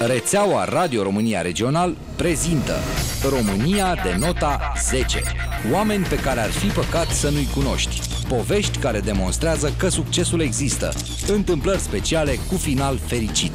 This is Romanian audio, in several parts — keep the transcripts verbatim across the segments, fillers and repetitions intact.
Rețeaua Radio România Regional prezintă România de nota zece. Oameni pe care ar fi păcat să nu-i cunoști. Povești care demonstrează că succesul există. Întâmplări speciale cu final fericit.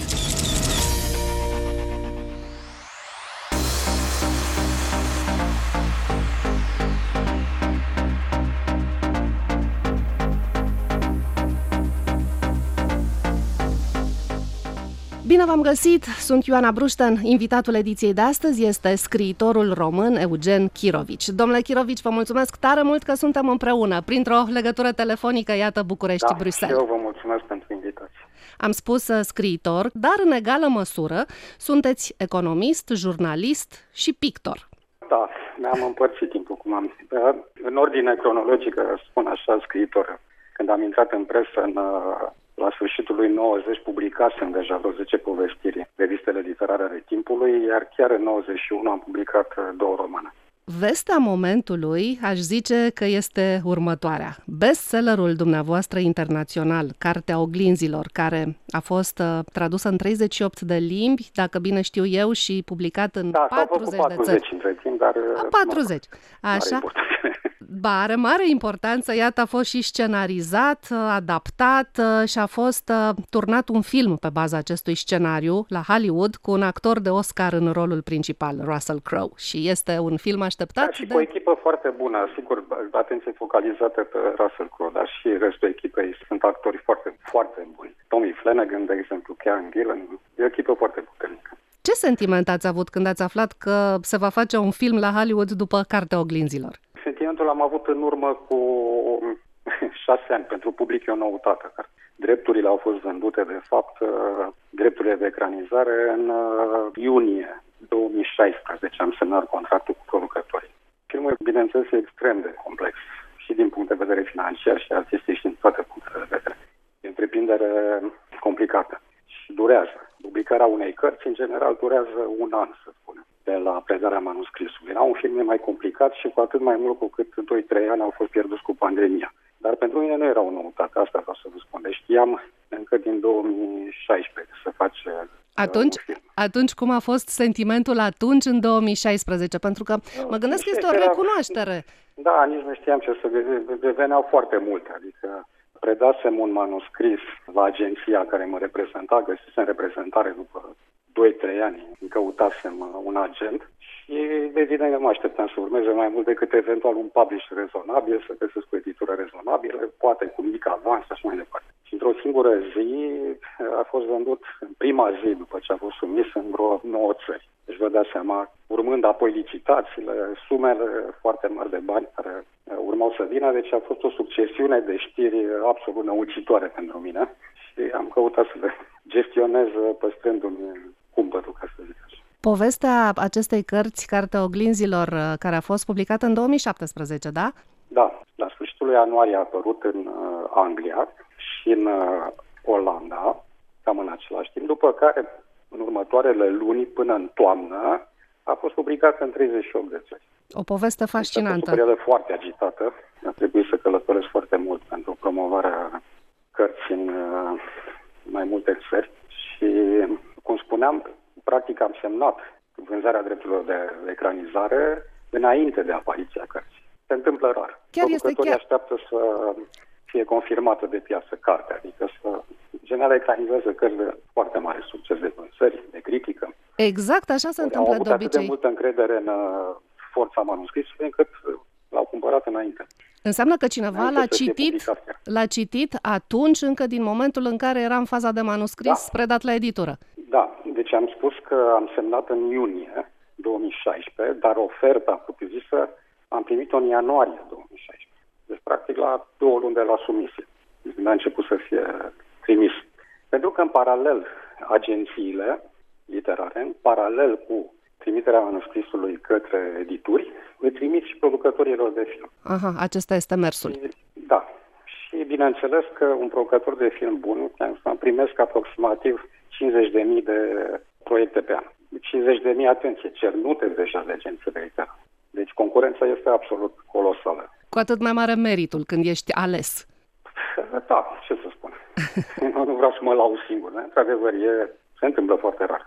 Bine v-am găsit! Sunt Ioana Brușten. Invitatul ediției de astăzi este scriitorul român Eugen Chirovici. Domnule Chirovici, vă mulțumesc tare mult că suntem împreună, printr-o legătură telefonică, iată, București-Bruxelles. Da, eu vă mulțumesc pentru invitație. Am spus uh, scriitor, dar în egală măsură sunteți economist, jurnalist și pictor. Da, mi-am împărțit timpul, cum am zis. În ordine cronologică, spun așa, scriitor. Când am intrat în presă în... La sfârșitul lui nouăzeci publicasem deja vreo zece povestiri, revistele literare ale timpului, iar chiar în nouăzeci și unu am publicat două romane. Vestea momentului, aș zice că este următoarea. Bestsellerul dumneavoastră internațional, Cartea Oglinzilor, care a fost uh, tradusă în treizeci și opt de limbi, dacă bine știu eu, și publicat în da, patruzeci, patruzeci de țări. Între timp, dar... patruzeci. Așa. Ba, are mare importanță, iată, a fost și scenarizat, adaptat și a fost turnat un film pe baza acestui scenariu la Hollywood cu un actor de Oscar în rolul principal, Russell Crowe. Și este un film așteptat. Da, și de... cu o echipă foarte bună, sigur, atenție focalizată pe Russell Crowe, dar și restul echipei sunt actori foarte, foarte buni. Tommy Flanagan, de exemplu, Karen Gillan, e o echipă foarte puternică. Ce sentiment ați avut când ați aflat că se va face un film la Hollywood după Cartea Oglinzilor? Sentimentul l-am avut în urmă cu șase ani. Pentru public e o noutate. Drepturile au fost vândute, de fapt, drepturile de ecranizare în iunie două mii șaisprezece. Am semnat contractul cu producătorii. Filmul, bineînțeles, e extrem de complex. Și din punct de vedere financiar și artistic și din toate punctele de vedere. E o întreprindere complicată și durează. Publicarea unei cărți, în general, durează un an, să spunem, de la predarea manuscrisului. Era un film mai complicat și cu atât mai mult cu cât doi trei ani au fost pierduți cu pandemia. Dar pentru mine nu era o noutate, asta vreau să vă spun. Deci știam încă din două mii șaisprezece să face atunci, un film. Atunci, cum a fost sentimentul atunci, în două mii șaisprezece? Pentru că mă gândesc că este o recunoaștere. Da, nici nu știam ce să veneau foarte multe, adică predasem un manuscris la agenția care mă reprezenta, găsisem reprezentare după doi trei ani, căutasem un agent și evident că mă așteptam să urmeze mai mult decât eventual un publish rezonabil, să găsesc o editură rezonabilă, poate cu mic avans și așa mai departe. Și într-o singură zi a fost vândut în prima zi după ce a fost sumis în vreo nouă țări. Deci vă dați seama, urmând apoi licitațiile, sumele foarte mari de bani care urmau să vină, deci a fost o succesiune de știri absolut năucitoare pentru mine și am căutat să le gestionez păstrându-mi cumpătul, ca să zic așa. Povestea acestei cărți, Cartea Oglinzilor, care a fost publicată în două mii șaptesprezece, da? Da, la sfârșitul lui ianuarie a apărut în uh, Anglia și în uh, Olanda, cam în același timp, după care, în următoarele luni, până în toamnă, a fost publicată în treizeci și opt de țări. O poveste fascinantă. A fost o perioadă foarte agitată. A trebuit să călătoresc foarte mult pentru promovarea cărții în uh, mai multe țări și, cum spuneam, practic am semnat vânzarea drepturilor de ecranizare înainte de apariția cărții. Se întâmplă rar. Chiar este chiar... așteaptă să fie confirmată de piață cartea, adică să... General ecranizează cărți de foarte mare succes de vânzări, de critică. Exact, așa se întâmplă de obicei. Au avut atât de multă încredere în forța manuscrisului încât l-au cumpărat înainte. Înseamnă că cineva l-a citit, l-a citit atunci, încă din momentul în care era în faza de manuscris, da, predat la editură. Da, deci am spus că am semnat în iunie două mii șaisprezece, dar oferta propriu-zisă am primit-o în ianuarie două mii șaisprezece. Deci, practic, la două luni de la sumisie. Când a început să fie trimis. Pentru că, în paralel, agențiile literare, în paralel cu trimiterea manuscrisului către edituri, îi trimit și producătorilor de film. Aha, acesta este mersul. Și, da. Și, bineînțeles că un producător de film bun, am primesc aproximativ cincizeci de mii de proiecte pe an. cincizeci de mii, atenție, cernute deja de agențiile literare. Deci concurența este absolut colosală. Cu atât mai mare meritul când ești ales. Da, ce să spun. Nu vreau să mă laud singur. Ne? Într-adevăr, e, se întâmplă foarte rar.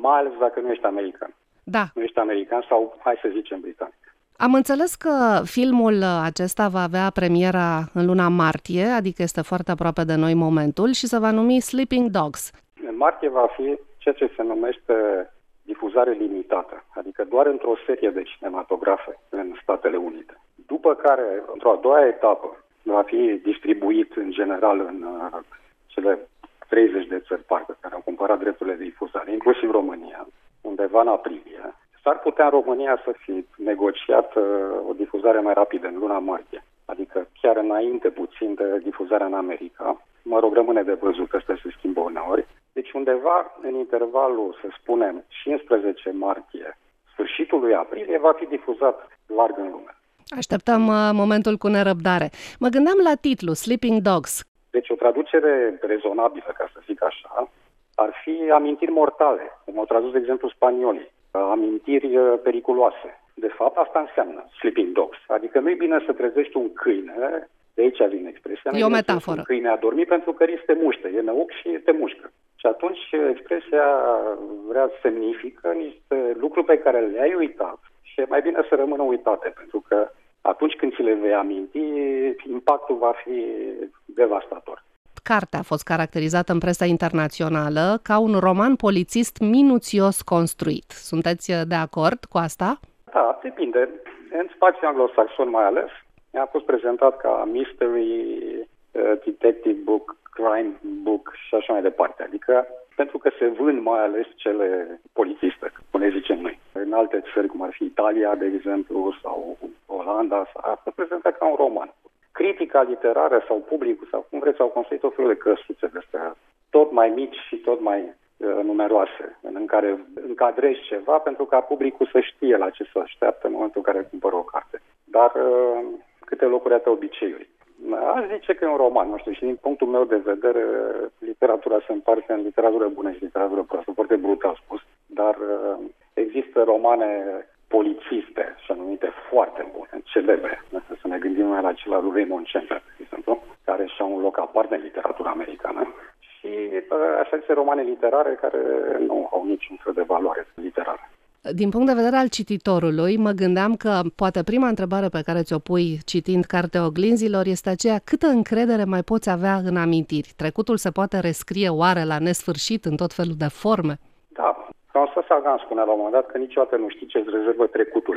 mai ales dacă nu ești american. Da. Nu ești american sau, hai să zicem, britanic. Am înțeles că filmul acesta va avea premiera în luna martie, adică este foarte aproape de noi momentul, și se va numi Sleeping Dogs. În martie va fi ceea ce se numește difuzare limitată, adică doar într-o serie de cinematografe în Statele Unite. După care, într-o a doua etapă, va fi distribuit în general în uh, cele treizeci de țări parte care au cumpărat drepturile de difuzare, inclusiv România, undeva în aprilie. S-ar putea în România să fi negociat uh, o difuzare mai rapidă în luna martie, adică chiar înainte puțin de difuzarea în America. Mă rog, rămâne de văzut, ăsta se schimbă uneori. Deci undeva în intervalul, să spunem, cincisprezece martie, sfârșitul lui aprilie, va fi difuzat larg în lume. Așteptăm uh, momentul cu nerăbdare. Mă gândeam la titlu, Sleeping Dogs. Deci o traducere rezonabilă, ca să zic așa, ar fi amintiri mortale, cum au tradus, de exemplu, spaniolii, amintiri periculoase. De fapt, asta înseamnă Sleeping Dogs. Adică nu e bine să trezești un câine, de aici vine expresia. E o metaforă. Un câine a dormit pentru că risc te muște, e năuc și te mușcă. Și atunci expresia vrea să semnifică niște lucruri pe care le-ai uitat și e mai bine să rămână uitate, pentru că atunci când ți le vei aminti, impactul va fi devastator. Cartea a fost caracterizată în presa internațională ca un roman polițist minuțios construit. Sunteți de acord cu asta? Da, depinde. În spațiul anglosaxon mai ales, a fost prezentat ca mystery, detective book, crime book și așa mai departe. Adică pentru că se vând mai ales cele polițiste, cum le zicem noi. În alte țări, cum ar fi Italia, de exemplu, sau Olanda, a fost prezentat ca un roman. Critica literară sau publicul, sau cum vreți, au construit o fel de căsuțe de astea, tot mai mici și tot mai uh, numeroase, în care încadrezi ceva pentru ca publicul să știe la ce să așteaptă în momentul în care cumpără o carte. Dar uh, câte locuri atâtea obiceiuri. Aș zice că e un roman, nu știu, și din punctul meu de vedere, literatura se împarte în literatură bună și literatură proastă, foarte brutal spus, dar uh, există romane polițiste, și anumite foarte bune, celebre. Să ne gândim mai la acela lui Raymond Chandler, de exemplu, care și-a un loc aparte în literatura americană. Și așa zise romane literare care nu au niciun fel de valoare literară. Din punct de vedere al cititorului, mă gândeam că poate prima întrebare pe care ți-o pui citind Cartea Oglinzilor este aceea: câtă încredere mai poți avea în amintiri? Trecutul se poate rescrie oare la nesfârșit în tot felul de forme? Da. François Sagan spunea la un moment dat că niciodată nu știi ce-ți rezervă trecutul.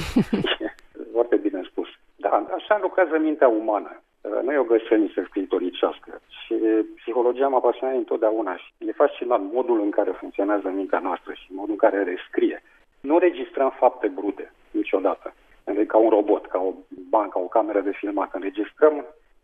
Foarte bine spus. Da, așa lucrează mintea umană. Nu e o găsăniță scriitoricească. Și psihologia m-a pasionat întotdeauna și e fascinant modul în care funcționează mintea noastră și modul în care rescrie. Nu registrăm fapte brute niciodată, ca un robot, ca o bancă, o cameră de filmat. Înregistrăm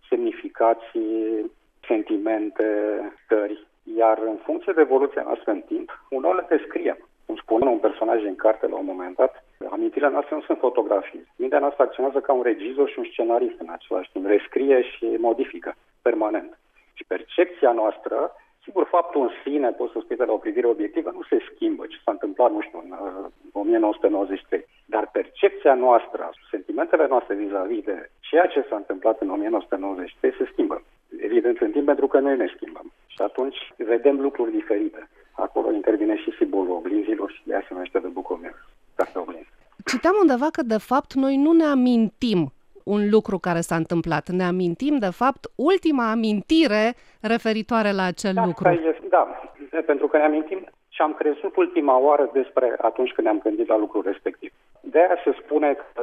semnificații, sentimente, stări. Iar în funcție de evoluția noastră în timp, uneori le descriem. Cum spune un personaj în carte la un moment dat, amintirile noastre nu sunt fotografii. Mintea noastră acționează ca un regizor și un scenarist în același timp. Rescrie și modifică permanent. Și percepția noastră, sigur, faptul în sine, poți să spui de la o privire obiectivă, nu se schimbă. Ce s-a întâmplat, nu știu, în uh, o mie nouă sute nouăzeci și trei. Dar percepția noastră, sentimentele noastre vis-a-vis de ceea ce s-a întâmplat în o mie nouă sute nouăzeci și trei se schimbă. Evident, în timp, pentru că noi ne schimbăm. Și atunci vedem lucruri diferite. Acolo intervine și simbolul oglinzilor și de asemenea este de Bucovine, Cartea Oglinzilor. Citeam undeva că, de fapt, noi nu ne amintim un lucru care s-a întâmplat. Ne amintim, de fapt, ultima amintire referitoare la acel da, lucru. Este, da, pentru că ne amintim ce am crezut ultima oară despre atunci când ne-am gândit la lucrul respectiv. De aia se spune că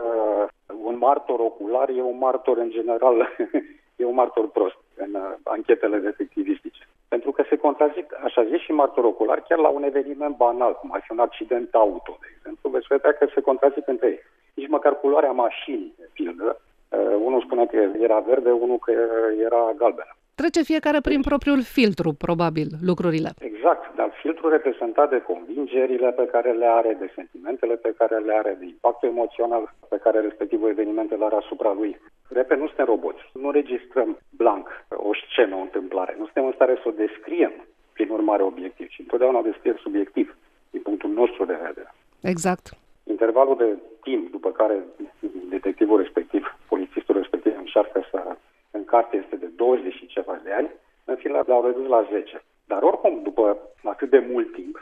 un martor ocular e un martor, în general, e un martor prost în anchetele detectivistice. Pentru că se contrazic, așa zis, și martor ocular chiar la un eveniment banal, cum ar fi un accident auto, de exemplu, veți vedea că se contrazic între ei. Nici măcar culoarea mașinii, de pildă, uh, unul spune că era verde, unul că era galbenă. Trece fiecare prin propriul filtru, probabil, lucrurile. Exact, dar filtrul reprezentat de convingerile pe care le are, de sentimentele pe care le are, de impactul emoțional pe care respectivul eveniment îl are asupra lui. Repet, nu suntem roboți, nu registrăm blanc o scenă, o întâmplare, nu suntem în stare să o descriem prin urmare obiectiv, ci întotdeauna o descriem subiectiv, din punctul nostru de vedere. Exact. Intervalul de timp după care detectivul respectiv, polițistul respectiv încearcă să în carte este de douăzeci și ceva de ani, în final l-au redus la zece. Dar oricum, după atât de mult timp, evident,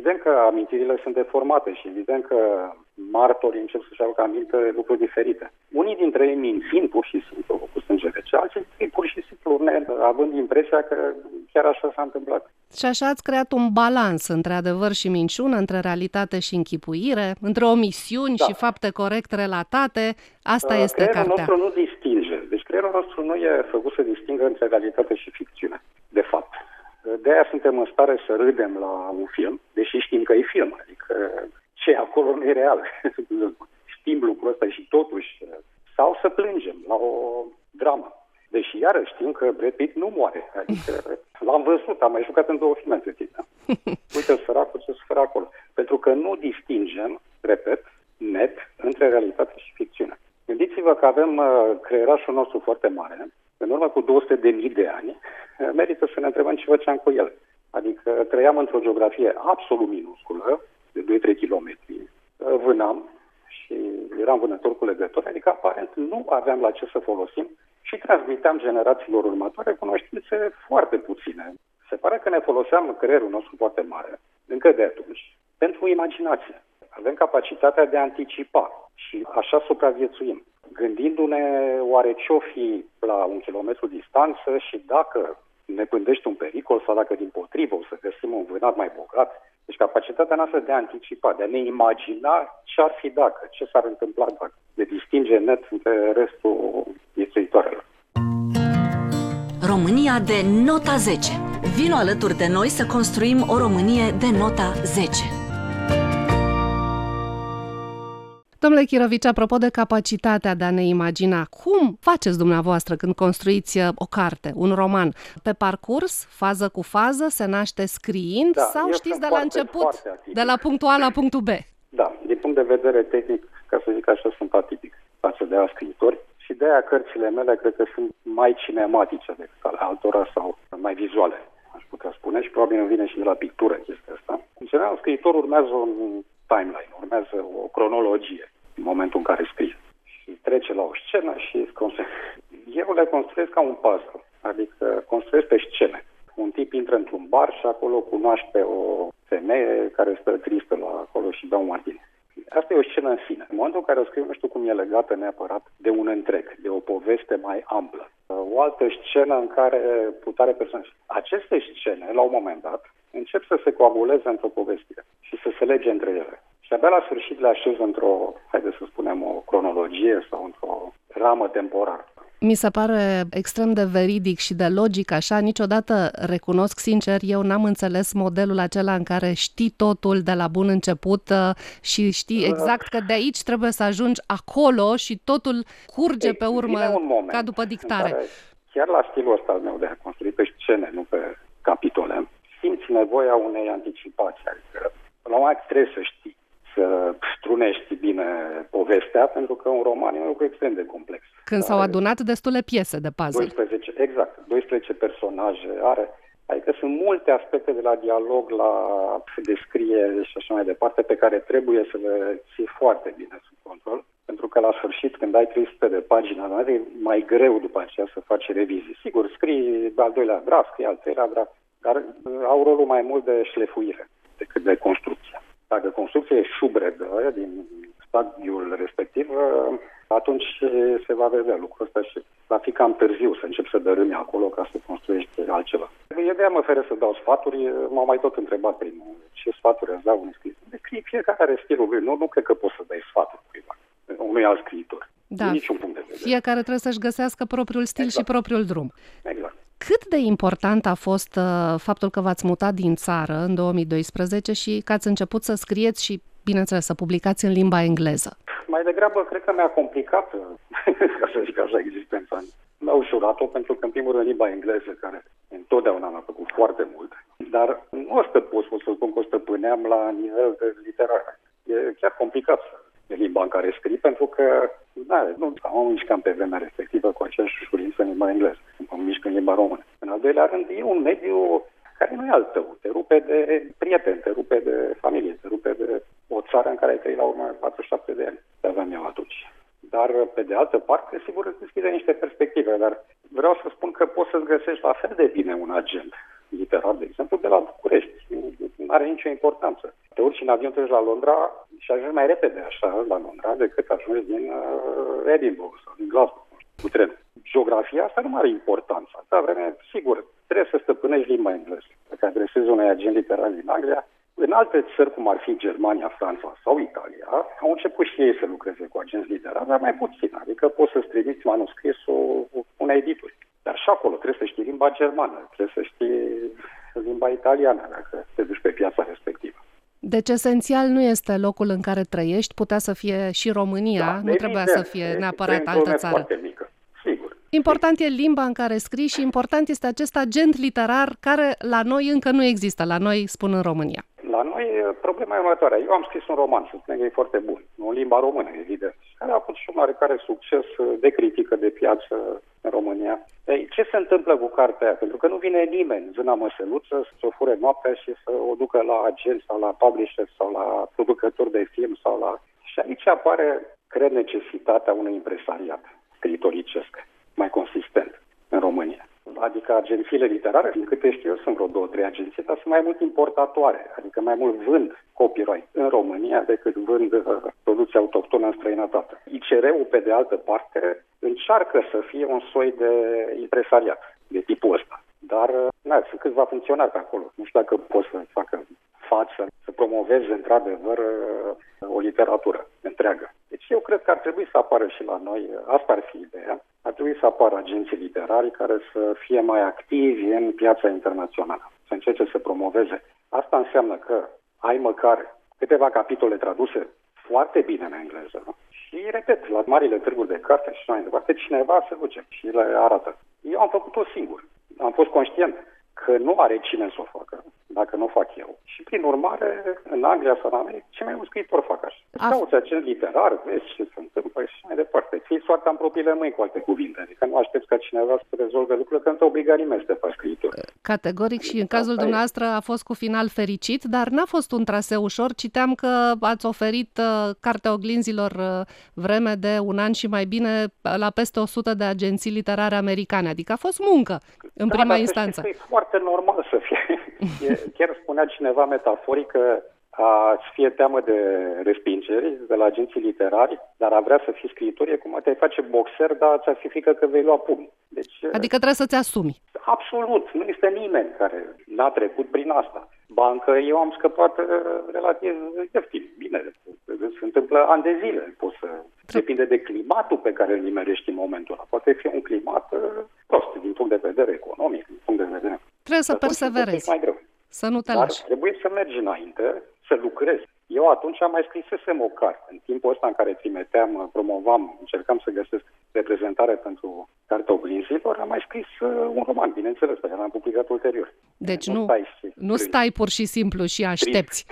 evident că amintirile sunt deformate și evident că martorii încep să-și aducă aminte lucruri diferite. Unii dintre ei mințind pur și simplu cu sânge rece, alții pur și simplu ne, având impresia că chiar așa s-a întâmplat. Și așa ați creat un balans între adevăr și minciună, între realitate și închipuire, între omisiuni da. și fapte corect relatate. Asta uh, este creierul cartea. Creierul nostru nu distinge. Deci creierul nostru nu e făcut să distingă între realitate și ficțiune, de fapt. De-aia suntem în stare să râdem la un film, deși știm că e film, adică ce acolo nu e real. Știm lucrul ăsta și totuși. Sau să plângem la o dramă. Deși iarăși știm că Brad Pitt nu moare. Adică l-am văzut, am mai jucat în două filme între timp. Uite săracul ce suferă acolo. Pentru că nu distingem, repet, net, între realitate și ficțiune. Gândiți-vă că avem uh, creierașul nostru foarte mare. În urmă cu două sute de mii de ani, merită să ne întrebăm ce făceam cu el. Adică trăiam într-o geografie absolut minusculă, de doi trei kilometri, vânam și eram vânător cu legători, adică aparent nu aveam la ce să folosim și transmiteam generațiilor următoare cunoștințe foarte puține. Se pare că ne foloseam creierul nostru foarte mare, încă de atunci, pentru imaginație. Avem capacitatea de a anticipa și așa supraviețuim. Gândindu-ne oare ce-o fi la un kilometru distanță și dacă ne pândește un pericol sau dacă dimpotrivă o să găsim un vânat mai bogat. Deci capacitatea noastră de a anticipa, de a ne imagina ce ar fi dacă, ce s-ar întâmpla dacă, de distinge net între restul viețuitoarelor. România de nota zece. Vino alături de noi să construim o Românie de nota zece. Domnule Chirovici, apropo de capacitatea de a ne imagina, cum faceți dumneavoastră când construiți o carte, un roman? Pe parcurs, fază cu fază, se naște scriind da, sau știți de la foarte, început, foarte de la punctul A la punctul B? Da, din punct de vedere tehnic, ca să zic așa, sunt atipic față de alți scriitori și de aia cărțile mele cred că sunt mai cinematice decât ale altora sau mai vizuale, aș putea spune, și probabil îmi vine și de la pictură chestia asta. În general, scriitorul urmează un timeline, urmează o cronologie în momentul în care scrie. Și trece la o scenă și construie. Eu le construiesc ca un puzzle, adică construiesc pe scene. Un tip intră într-un bar și acolo cunoaște o femeie care stă tristă la acolo și bea un martini. Asta e o scenă în sine. În momentul în care o scriu, nu știu cum e legată neapărat de un întreg, de o poveste mai amplă. O altă scenă în care putare persoane. Aceste scene, la un moment dat, încep să se coaguleze într-o povestire și să se lege între ele. Și abia la sfârșit le așez într-o, haideți să spunem, o cronologie sau într-o ramă temporară. Mi se pare extrem de veridic și de logic așa. Niciodată, recunosc sincer, eu n-am înțeles modelul acela în care știi totul de la bun început și știi exact că de aici trebuie să ajungi acolo și totul curge Ei, pe urmă ca după dictare. Chiar la stilul ăsta al meu de a construi pe scene, nu pe capitole, simți nevoia unei anticipații. Adică, la un moment trebuie să știi, să strunești bine povestea, pentru că un roman e un lucru extrem de complex. Când s-au adunat destule piese de puzzle. doisprezece, exact, doisprezece personaje are. Adică sunt multe aspecte de la dialog, la descriere și așa mai departe, pe care trebuie să le ții foarte bine sub control, pentru că la sfârșit, când ai trei sute de pagini, e mai greu după aceea să faci revizii. Sigur, scrii al doilea draft, scrii al treilea draft, dar au rolul mai mult de șlefuire decât de construcție. Dacă construcția e șubredă din stadiul respectiv, atunci se va vedea lucrul ăsta și va fi cam târziu să încep să dărâmi acolo ca să construiești altceva. Ideea mă oferă să dau sfaturi, m-au mai tot întrebat primul, ce sfaturi îți dau unui scriitor. Decrie, fiecare are stilul lui, nu, nu cred că poți să dai sfaturi cuiva, unui alt scriitor, da. din niciun punct de vedere. Fiecare trebuie să-și găsească propriul stil exact. Și propriul drum. Exact. Cât de important a fost uh, faptul că v-ați mutat din țară în două mii doisprezece și că ați început să scrieți și, bineînțeles, să publicați în limba engleză? Mai degrabă, cred că mi-a complicat, ca să zic așa, existența. Mi-a ușurat-o, pentru că, în primul rând, limba engleză, care întotdeauna mi-a plăcut foarte mult, dar nu o stăpâneam, pot să spun că o stăpâneam la nivel de literar. E chiar complicat de limba în care scrii, pentru că da, nu mă mișcam pe vremea respectivă cu aceeași ușurință în limba engleză, mă mișc în limba română. În al doilea rând, e un mediu care nu e al tău, te rupe de prieteni, te rupe de familie, te rupe de o țară în care ai trăit la urmă patruzeci și șapte de ani, de aveam eu atunci. Dar, pe de altă parte, sigur, îți deschide niște perspective, dar vreau să spun că poți să-ți găsești la fel de bine un agent literar, de exemplu, de la București. nu are nicio importanță. Te urci în avion, treci la Londra și ajungi mai repede așa la Londra decât ajungi din uh, Edinburgh sau din Glasgow cu tren. Geografia asta nu are importanță. Asta vreme, sigur, trebuie să stăpânești limba engleză. Dacă adresezi unui agent literar din Anglia, în alte țări, cum ar fi Germania, Franța sau Italia, au început și ei să lucreze cu agenți literari, dar mai puțin. Adică poți să-ți trimiți manuscrisul unei edituri. Dar și acolo trebuie să știi limba germană, trebuie să știi limba italiană, dacă te duci pe piața respectivă. Deci esențial nu este locul în care trăiești, putea să fie și România, da, nu trebuia să fie neapărat altă țară. Mică, sigur. Important e limba în care scrii și important este acest agent literar care la noi încă nu există, la noi spun în România. La noi problema e următoarea. Eu am scris un roman, să spunem că e foarte bun, în limba română, evident, care a avut și un oarecare succes de critică de piață în România. Ei, ce se întâmplă cu cartea aia? Pentru că nu vine nimeni, zâna măsăluță, să o fure noaptea și să o ducă la agent sau la publisher sau la producător de film sau la... Și aici apare, cred, necesitatea unui impresariat scriitoricesc mai consistent în România. Adică agențiile literare, din câte știu eu, sunt vreo două, trei agenții, dar sunt mai mult importatoare, adică mai mult vând copyright în România decât vând uh, producția autohtonă în străinătate. I C R-ul, pe de altă parte, încearcă să fie un soi de impresariat de tipul ăsta. Dar, uh, na, sunt câțiva funcționari pe acolo. Nu știu dacă pot să facă față, să promoveze într-adevăr uh, o literatură întreagă. Deci eu cred că ar trebui să apară și la noi, asta ar fi ideea, ar trebui să apară agenții literari care să fie mai activi în piața internațională, să încerce să promoveze. Asta înseamnă că ai măcar câteva capitole traduse foarte bine în engleză, nu? Și, repet, la marile târguri de carte și mai departe, cineva se duce și le arată. Eu am făcut-o singur. Am fost conștient că nu are cine să o facă, dacă nu o fac eu. Și, prin urmare, în Anglia sau în America, cei mai mulți scriitori fac așa. Cauți agent literar, vezi ce se întâmplă și mai departe. Ții soarta în propriile mâini, cu alte cuvinte. Adică nu aștepți ca cineva să rezolve lucrurile, că nu te obliga nimeni să te faci scriitor. Categoric și în cazul dumneavoastră a fost cu final fericit, dar n-a fost un traseu ușor. Citeam că ați oferit uh, Cartea Oglinzilor uh, vreme de un an și mai bine la peste o sută de agenții literare americane. Adică a fost muncă în da, prima dar instanță. E foarte normal să fie. E, chiar spunea cineva metaforic că a-ți fie teamă de respingeri de la agenții literari, dar a vrea să fii scriitor e cum te-ai face boxer, dar ți-ar fi frică că vei lua pumn. Deci, adică trebuie să-ți asumi. Absolut. Nu este nimeni care n-a trecut prin asta. Bancă, eu am scăpat uh, relativ ieftin. Bine, se întâmplă ani de zile. Poți să... Depinde de climatul pe care îl nimerești în momentul ăla. Poate fi un climat uh, prost, din punct de vedere economic, din punct de vedere... Trebuie să perseverezi. Mai greu. Să nu te Dar lași. trebuie să mergi înainte, să lucrezi. Eu atunci am mai scrisesem o carte. În timpul ăsta în care trimiteam, promovam, încercam să găsesc reprezentare pentru Cartea Oglinzilor, am mai scris uh, un roman, bineînțeles, pe care l-am publicat ulterior. Deci nu, nu, stai, nu stai pur și simplu și aștepți.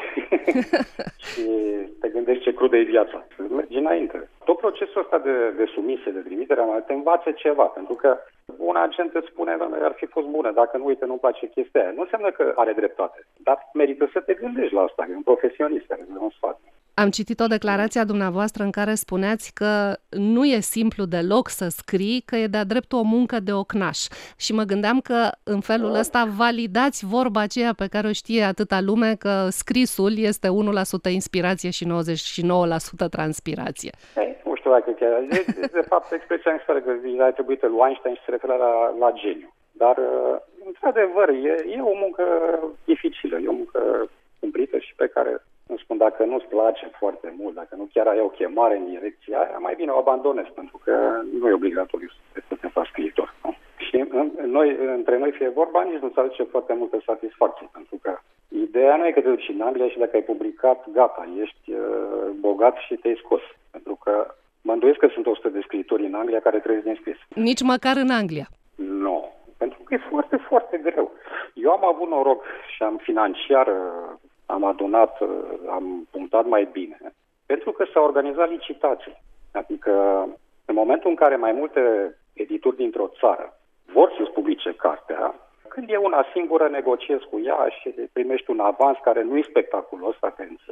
Și te gândești ce crudă e viața. Să mergi înainte. Tot procesul ăsta de, de sumisie, de trimitere, te învață ceva, pentru că un agent îți spune, ar fi fost bună, dacă nu, uite, nu-mi place chestia aia. Nu înseamnă că are dreptate, dar merită să te gândești la asta, e un profesionist care îți dă un sfat. Am citit o declarație a dumneavoastră în care spuneați că nu e simplu deloc să scrii, că e de-a dreptul o muncă de ocnaș. Și mă gândeam că în felul ăsta validați vorba aceea pe care o știe atâta lume, că scrisul este unu la sută inspirație și nouăzeci și nouă la sută transpirație. Ei, nu știu dacă chiar... De, de, de fapt, expresia mi se pare că a atribuită lui Einstein și se referă la, la geniu. Dar, într-adevăr, e, e o muncă dificilă, e o muncă cumplită și pe care... Nu spun, dacă nu-ți place foarte mult, dacă nu chiar ai o chemare în direcția aia, mai bine o abandonezi, pentru că nu e obligatoriu să te faci scriitor. Nu? Și în, noi, între noi fie vorba, nici nu-ți aduce foarte multă satisfacție, pentru că ideea nu e că te duci în Anglia și dacă ai publicat, gata, ești uh, bogat și te-ai scos. Pentru că mă îndoiesc că sunt o sută de scriitori în Anglia care trăiesc din scris. Nici măcar în Anglia. Nu, pentru că e foarte, foarte greu. Eu am avut noroc și am financiar... am adunat, am punctat mai bine, pentru că s-au organizat licitații. Adică, în momentul în care mai multe edituri dintr-o țară vor să-ți publice cartea, când e una singură, negociezi cu ea și primești un avans care nu e spectaculos, atenție,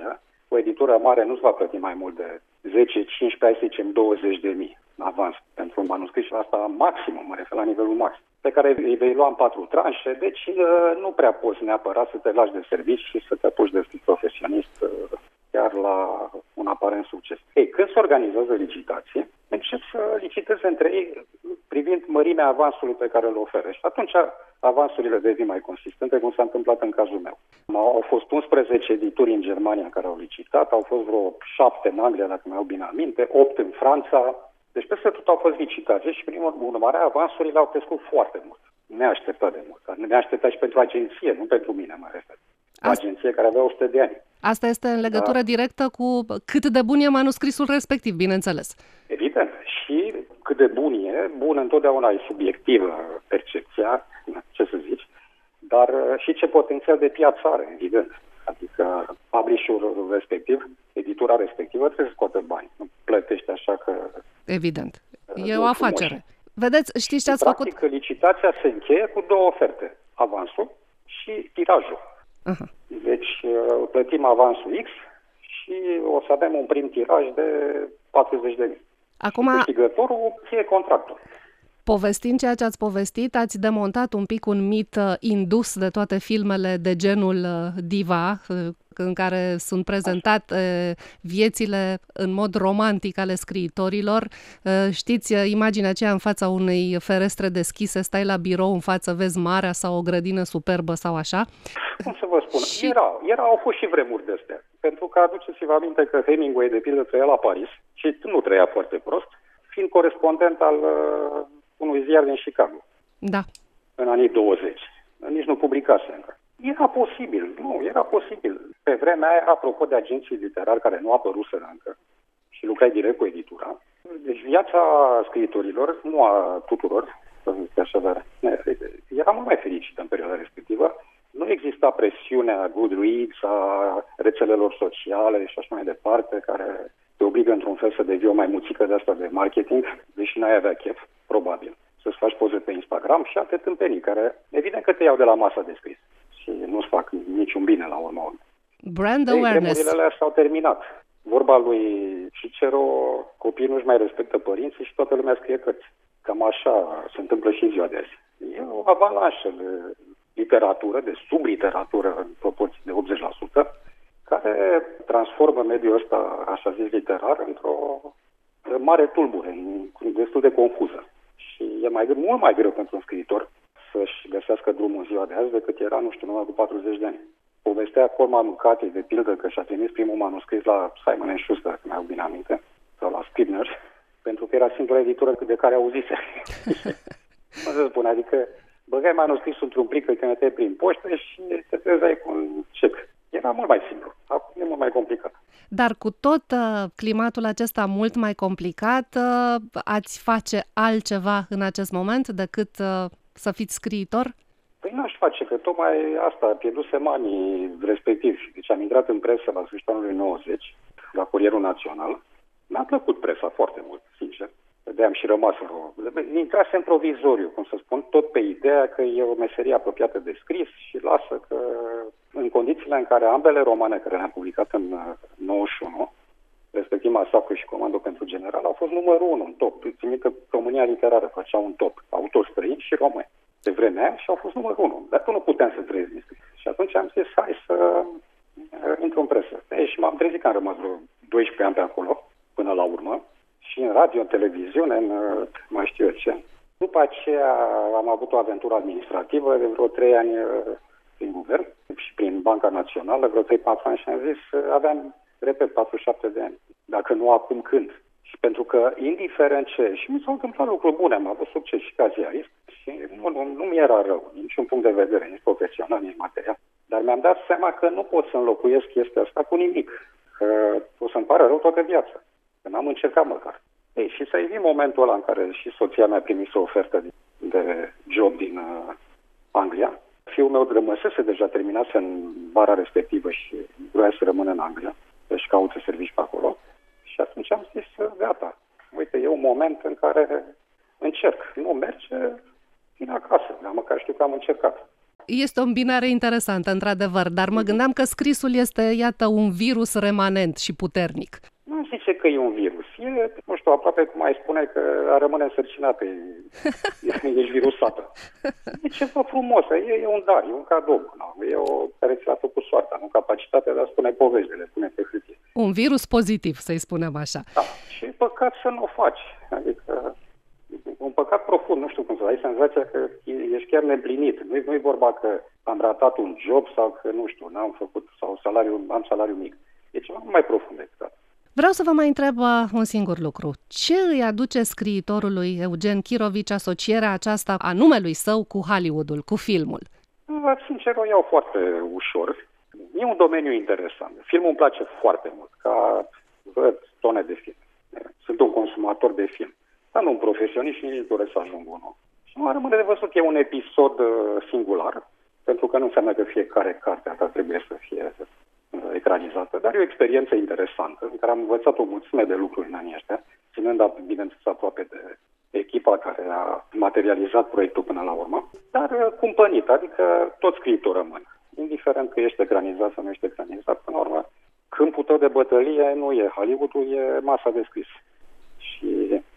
O editură mare nu-ți va plăti mai mult de zece, cincisprezece, hai să zicem douăzeci de mii avans pentru un manuscris și asta maximum, mă refer la nivelul maxim, pe care îi vei lua în patru tranșe, deci nu prea poți neapărat să te lași de servici și să te apuci de fi profesionist chiar la un aparent succes. Ei, când se organizează licitații, încep să liciteze între ei privind mărimea avansului pe care îl oferă. Și atunci avansurile devin mai consistente, cum s-a întâmplat în cazul meu. Au fost unsprezece edituri în Germania care au licitat, au fost vreo șapte în Anglia, dacă mi-au bine aminte, opt în Franța. Deci peste tot au fost licitate și prin urmare avansurile au crescut foarte mult. Neașteptat de mult. Neașteptat și pentru agenție, nu pentru mine, mă refer. O agenție care avea o sută de ani. Asta este în legătură da. directă cu cât de bun e manuscrisul respectiv, bineînțeles. Evident. Și cât de bun e, bun întotdeauna e subiectivă percepția, ce să zici, dar și ce potențial de piață are, evident. Adică publisherul respectiv, editura respectivă trebuie să scoată bani. Nu plătește așa că... Evident. E o afacere. Frumoși. Vedeți, știți ce ați Practic, făcut? licitația se încheie cu două oferte. Avansul și tirajul. Aha. Deci plătim avansul X și o să avem un prim tiraj de patruzeci de mii. Acum, câștigătorul fie contractul. Povestind ceea ce ați povestit, ați demontat un pic un mit uh, indus de toate filmele de genul uh, Diva, uh, în care sunt prezentate uh, viețile în mod romantic ale scriitorilor. Uh, știți, uh, imaginea aceea în fața unei ferestre deschise, stai la birou în față, vezi marea sau o grădină superbă sau așa. Cum să vă spun? Și... Era, era, au fost și vremuri de astea. Pentru că aduceți-vă aminte că Hemingway, de pildă, trăia la Paris și nu trăia foarte prost, fiind corespondent al uh, unui ziar din Chicago. Da. În anii douăzeci. Nici nu publicase încă. Era posibil, nu, era posibil. Pe vremea aia, apropo de agenții literari care nu apăruseră încă și lucrai direct cu editura, deci viața scriitorilor, nu a tuturor, să zic așa, dar era mult mai fericită în perioada respectivă. Nu exista presiunea Goodreads, a rețelelor sociale și așa mai departe, care te obligă într-un fel să devii o mai muțică de asta de marketing, deși n-ai avea chef, probabil, să-ți faci poze pe Instagram și alte tâmpenii, care evident că te iau de la masa de scris și nu-ți fac niciun bine la urmă. Brand awareness. Vremurile alea s-au terminat. Vorba lui Cicero, copiii nu-și mai respectă părinții și toată lumea scrie cărți. Cam așa se întâmplă și ziua de azi. E o avalanșă de literatură, de subliteratură în proporție de optzeci la sută, care transformă mediul ăsta, așa zis, literar, într-o mare tulbure, destul de confuză. Și e mai, mult mai greu pentru un scriitor să-și găsească drumul în ziua de azi decât era, nu știu, numai cu patruzeci de ani. Povestea Cormac McCarthy, de pildă, că și-a trimis primul manuscris la Simon and Schuster, dacă mi-au bine aminte, sau la Scribner, pentru că era singura editură de care auzise. Cum să spun, adică băgai manuscrisul într-un plic, îl trimitea prin poștă și te trezeai cu un cec. Era mult mai simplu. Acum e mult mai complicat. Dar cu tot uh, climatul acesta mult mai complicat, uh, ați face altceva în acest moment decât uh, să fiți scriitor? Păi n-aș face, că tocmai asta, pierdusem anii respectivi. Deci am intrat în presă la sfârșitul anului nouăzeci, la Curierul Național. Mi-a plăcut presa foarte mult, sincer. De-aia am și rămas vreo... Intrasem provizoriu, cum să spun, tot pe ideea că e o meserie apropiată de scris și lasă că în condițiile în care ambele romane care le-am publicat în nouăzeci și unu, respectiv Masacru și Comandul pentru General, au fost numărul unu în top. Țin minte că România Literară făcea un top, autori străini și români. De vremea aia și au fost numărul unu. Dar tu nu puteam să trăiesc din scris. Și atunci am zis, hai să intru în presă. E, și m-am trezit că am rămas vreo doisprezece ani pe acolo, până la urmă. Și în radio, în televiziune, în mai știu eu ce. După aceea am avut o aventură administrativă de vreo trei ani prin guvern și prin Banca Națională, vreo trei patru ani și am zis, aveam, repet, patruzeci și șapte de ani. Dacă nu acum, când? Și pentru că, indiferent ce, și mi s-au întâmplat lucruri bune, am avut succes și ca ziarist și nu, nu, nu mi era rău, din niciun punct de vedere, nici profesional, nici material. Dar mi-am dat seama că nu pot să înlocuiesc chestia asta cu nimic, că o să-mi pară rău toată viața. Că n-am încercat măcar. Ei, și să evit momentul ăla în care și soția mea primise o ofertă de, de job din uh, Anglia. Fiul meu rămăsese deja, terminase în vara respectivă și vrea să rămână în Anglia. Deci caută servici pe acolo. Și atunci am zis, gata, uite, e un moment în care încerc. Nu merge, vin acasă, dar măcar știu că am încercat. Este o îmbinare interesantă, într-adevăr, dar mă gândeam că scrisul este, iată, un virus remanent și puternic. Nu zice că e un virus. E, nu știu, aproape cum ai spune că a rămâne însărcinată, e, ești virusată. E ceva frumos, e, e un dar, e un cadou. Nu? E o care ți l-a făcut soarta, nu capacitatea de a spune povești, de le pune pe hârtie. Un virus pozitiv, să-i spunem așa. Da, și e păcat să nu o faci. Adică, un păcat profund, nu știu cum să ai senzația că ești chiar neplinit. Nu-i, nu-i vorba că am ratat un job sau că, nu știu, n-am făcut, sau salariu, am salariu mic. E ceva mai profund decât atât. Vreau să vă mai întreb un singur lucru. Ce îi aduce scriitorului Eugen Chirovici asocierea aceasta a numelui său cu Hollywoodul, cu filmul? Sincer, o iau foarte ușor. E un domeniu interesant. Filmul îmi place foarte mult, ca văd tone de film. Sunt un consumator de film. Dar nu un profesionist și nici doresc să ajung unul. Și nu rămâne de văzut că e un episod singular, pentru că nu înseamnă că fiecare carte a ta trebuie să fie ecranizată, dar e o experiență interesantă în care am învățat o mulțime de lucruri în anii ăștia, ținând, bineînțeles, aproape de echipa care a materializat proiectul până la urmă, dar cumpănit, adică tot scriitor rămân. Indiferent că ești ecranizat sau nu ești ecranizat, până la urmă, câmpul tău de bătălie nu e Hollywoodul, e masa de scris. Și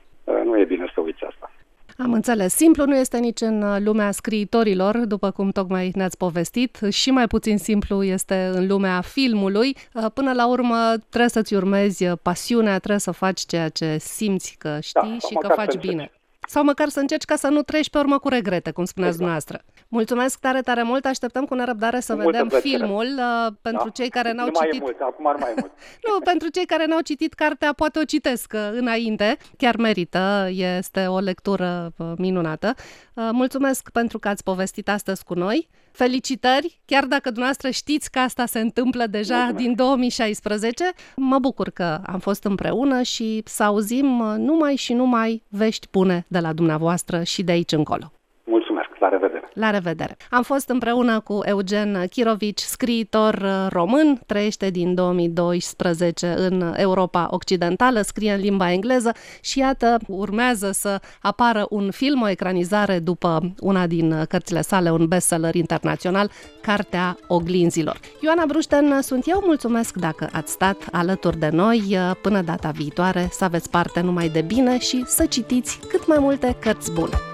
nu e bine să uiți asta. Am înțeles. Simplu nu este nici în lumea scriitorilor, după cum tocmai ne-ați povestit, și mai puțin simplu este în lumea filmului. Până la urmă trebuie să-ți urmezi pasiunea, trebuie să faci ceea ce simți că știi da, și că faci bine. Sau măcar să încerci ca să nu treci pe urmă cu regrete, cum spuneați exact. Dumneavoastră. Mulțumesc tare, tare mult. Așteptăm cu nerăbdare să vedem filmul. Uh, pentru da? cei care n-au nu citit... mai e mult, acum ar mai mult. Nu, pentru cei care n-au citit cartea, poate o citesc înainte. Chiar merită, este o lectură minunată. Uh, mulțumesc pentru că ați povestit astăzi cu noi. Felicitări, chiar dacă dumneavoastră știți că asta se întâmplă deja mulțumesc. Din două mii șaisprezece. Mă bucur că am fost împreună și să auzim numai și numai vești bune de la dumneavoastră și de aici încolo. Mulțumesc, la revedere! La revedere! Am fost împreună cu Eugen Chirovici, scriitor român, trăiește din două mii doisprezece în Europa Occidentală, scrie în limba engleză și iată, urmează să apară un film, o ecranizare după una din cărțile sale, un bestseller internațional, Cartea Oglinzilor. Ioana Brușten sunt eu, mulțumesc dacă ați stat alături de noi. Până data viitoare, să aveți parte numai de bine și să citiți cât mai multe cărți bune.